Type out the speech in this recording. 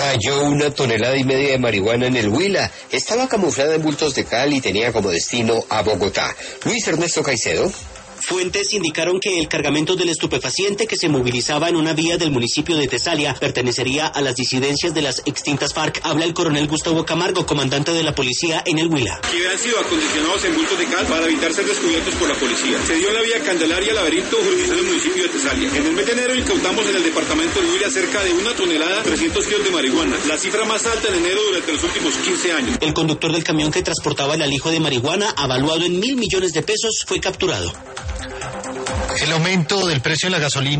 Halló 1,5 toneladas de marihuana en el Huila. Estaba camuflada en bultos de cal y tenía como destino a Bogotá. Luis Ernesto Caicedo. Fuentes indicaron que el cargamento del estupefaciente que se movilizaba en una vía del municipio de Tesalia pertenecería a las disidencias de las extintas FARC. Habla el coronel Gustavo Camargo, comandante de la policía en el Huila. Que han sido acondicionados en bultos de cal para evitar ser descubiertos por la policía. Se dio en la vía Candelaria Laberinto, jurisdicción del municipio de Tesalia. En el mes de enero incautamos en el departamento del Huila cerca de 1 tonelada 300 kilos de marihuana, la cifra más alta en enero durante los últimos 15 años. El conductor del camión que transportaba el alijo de marihuana, avaluado en 1.000 millones de pesos, fue capturado. El aumento del precio de la gasolina